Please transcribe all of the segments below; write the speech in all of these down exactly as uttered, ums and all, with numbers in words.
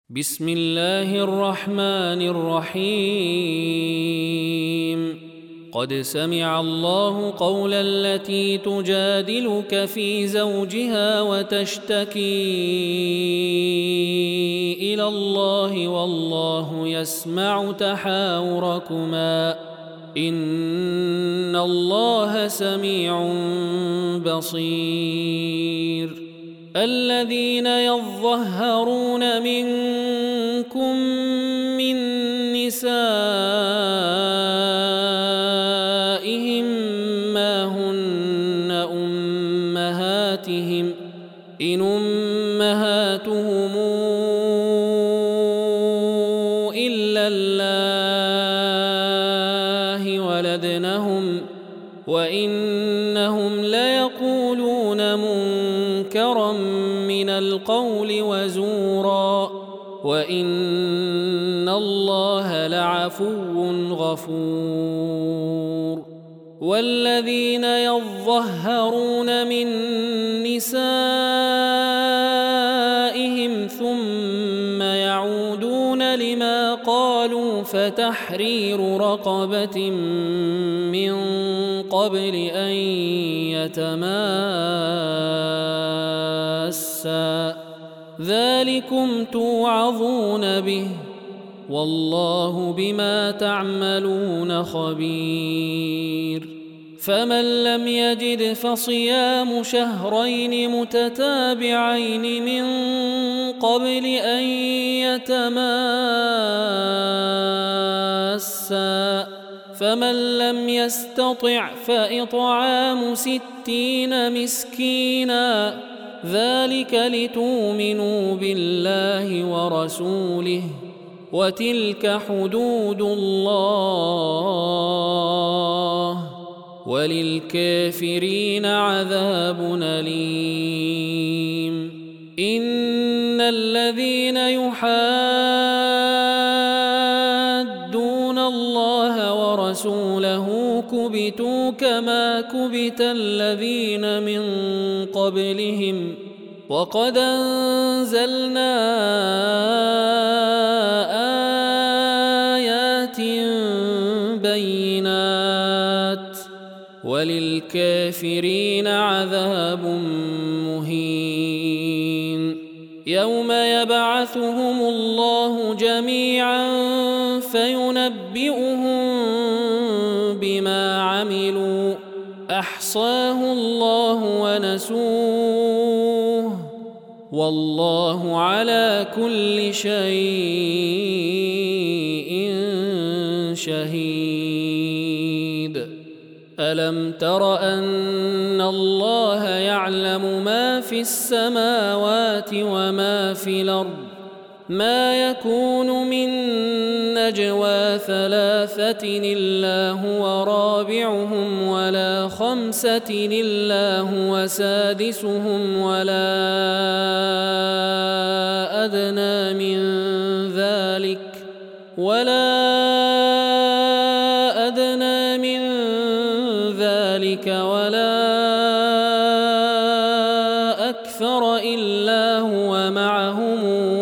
بسم الله الرحمن الرحيم قد سمع الله قول التي تجادلك في زوجها وتشتكي إلى الله والله يسمع تحاوركما إن الله سميع بصير الذين يظهرون منكم من نسائهم ما هن أمهاتهم إن أمهاتهم إلا الله ولدنهم وإنهم ليقولون منكرا من القول وزورا وإن الله لعفو غفور والذين يظهرون من نسائهم ثم يعودون لما قالوا فتحرير رقبة من قبل أن يتماسا ذلكم توعظون به والله بما تعملون خبير فمن لم يجد فصيام شهرين متتابعين من قبل أن يتماسا فمن لم يستطع فإطعام ستين مسكينا ذلك لتؤمنوا بالله ورسوله وتلك حدود الله وللكافرين عذاب أليم إن الذين يحادون الله ورسوله كبتوا كما كبت الذين من قبلهم وقد أنزلنا آيات بينات وللكافرين عذاب مهين يوم يبعثهم الله جميعا فينبئهم بما عملوا أحصاه الله ونسوه والله على كل شيء شهيد ألم تر أن الله يعلم ما في السماوات وما في الأرض ما يكون من نجوى ثلاثة إلا هو رابعهم ولا خمسة إلا هو سادسهم ولا أدنى من ذلك ولا أدنى من ذلك ولا أكثر إلا هو معهم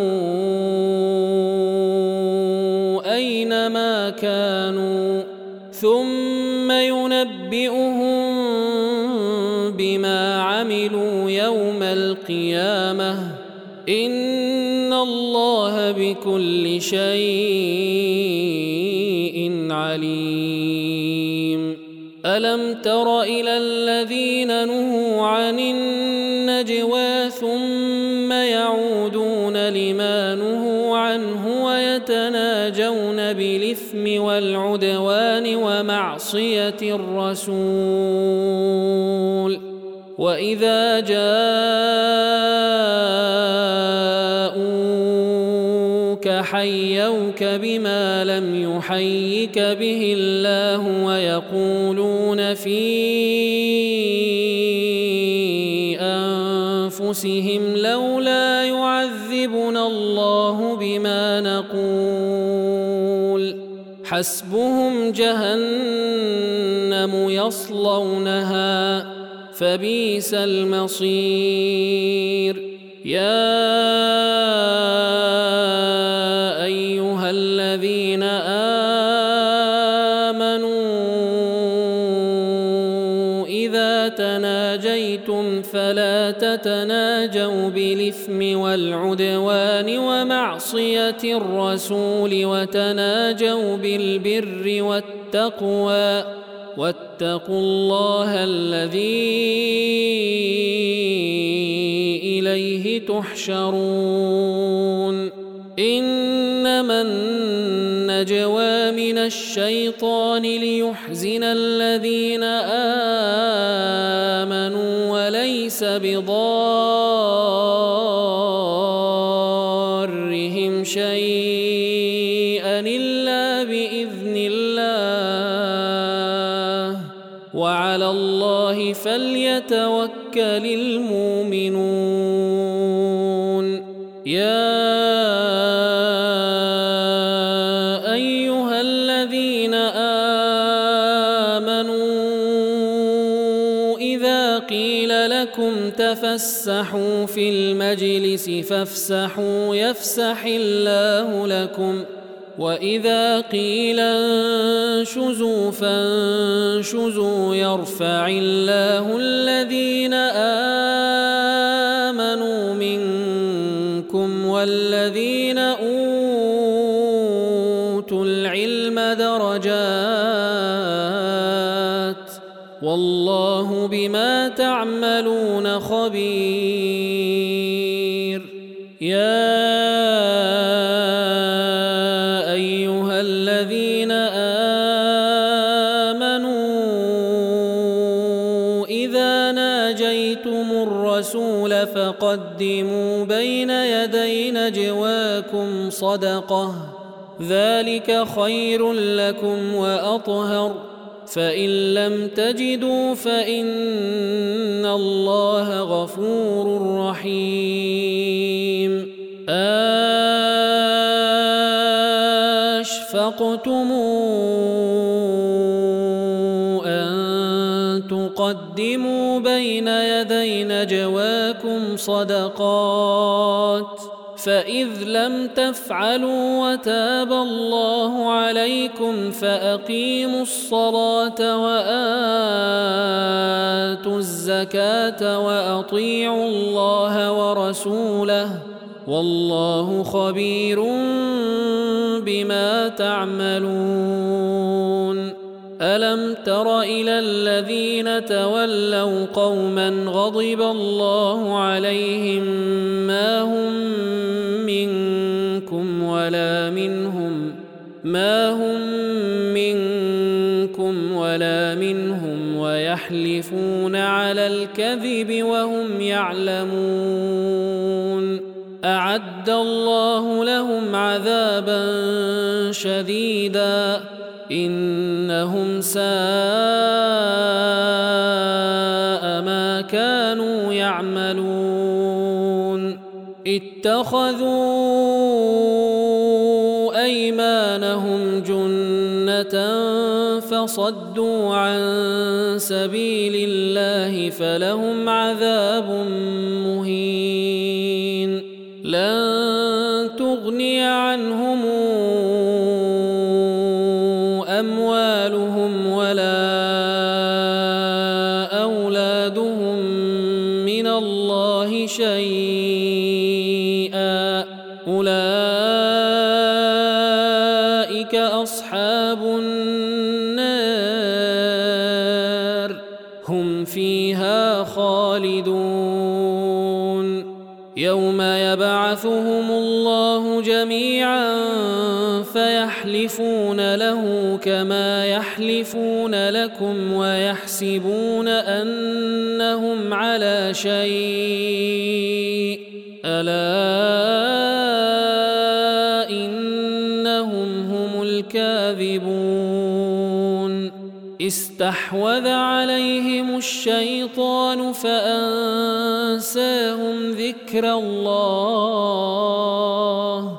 أينما كانوا ثم ينبئهم بما عملوا يوم القيامة إن الله بكل شيء عليم ألم تر إلى الذين نهوا عن النجوى ثم يعودون لما نهوا عنه ويتناجون بالإثم والعدوان ومعصية الرسول وإذا جاءوك حيوك بما لم يحيك به الله ويقولون في أنفسهم لولا يعذبنا الله بما نقول حسبهم جهنم يصلونها فبئس المصير يا تناجوا بالإثم والعدوان ومعصية الرسول وتناجوا بالبر والتقوى واتقوا الله الذي إليه تحشرون إنما النجوى من الشيطان ليحزن الذين آمنوا وليس بضارهم شيئا إلا بإذن الله وعلى الله فليتوكل المؤمنون يا أيها الذين آمنوا إذا قيل لكم تفسحوا في المجلس فافسحوا يفسح الله لكم وإذا قيل انشزوا فانشزوا يرفع الله الذين آمنوا منكم والذين أوتوا العلم درجات والله بما تعملون خبير يا أيها الذين آمنوا إذا ناجيتم الرسول فقدموا بين يدي نجواكم صدقة ذلك خير لكم وأطهر فإن لم تجدوا فإن الله غفور رحيم أشفقتم أن تقدموا بين يدي نجواكم صدقات فإذ لم تفعلوا وتاب الله عليكم فأقيموا الصلاة وآتوا الزكاة وأطيعوا الله ورسوله والله خبير بما تعملون ألم تر إلى الذين تولوا قوما غضب الله عليهم ما هم منكم ولا منهم ما هم منكم ولا منهم ويحلفون على الكذب وهم يعلمون أعد الله لهم عذابا شديدا إنهم ساء ما كانوا يعملون اتخذوا أيمانهم جنة فصدوا عن سبيل الله فلهم عذاب مهين لن تغني عنهم أموالهم ولا أولادهم من الله شيئا أولئك أصحاب النار هم فيها خالدون يوم يبعثهم الله جميعا فيحلفون له كما يحلفون لكم ويحسبون أنهم على شيء ألا إنهم هم الكاذبون استحوذ عليهم الشيطان فأنساهم ذكر الله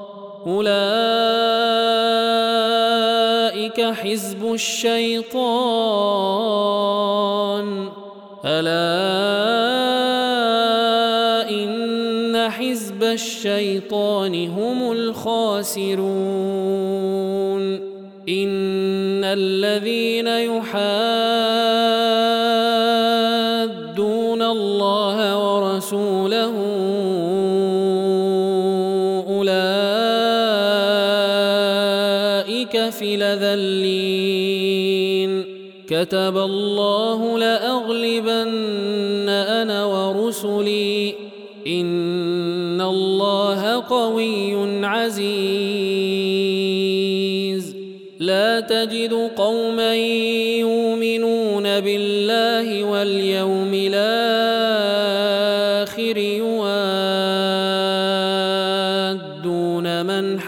أولئك حزب الشيطان ألا إن حزب الشيطان هم الخاسرون إن الذين يحادون الله ورسوله ورسوله أولئك في الأذلين كتب الله لأغلبن أنا ورسلي إن الله قوي عزيز لا تجد قوما يؤمنون بالله واليوم الآخر يوادون من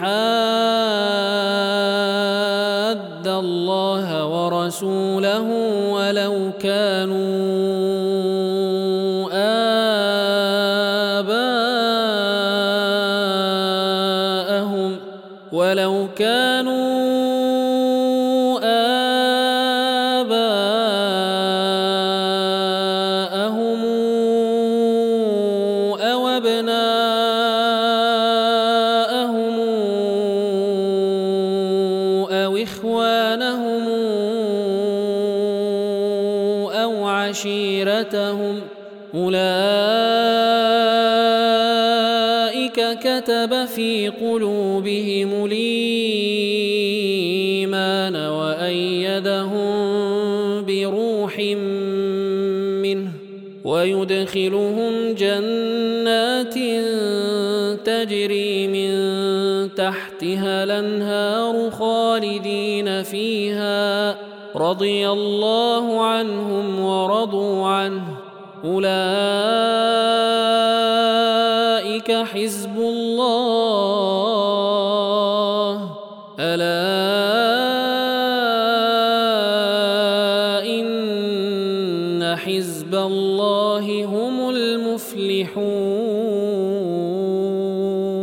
حاد الله ورسوله ولو كانوا آباءهم ولو كانوا آباءهم أو أبناءهم أو إخوانهم أو عشيرتهم أولئك كتب في قلوبهم الإيمان وأيدهم بروح منه ويدخلهم جنات تجري من تحتها الأنهار خالدين فيها رضي الله عنهم ورضوا عنه أولئك حزب الله ألا إن حزب الله هم المفلحون.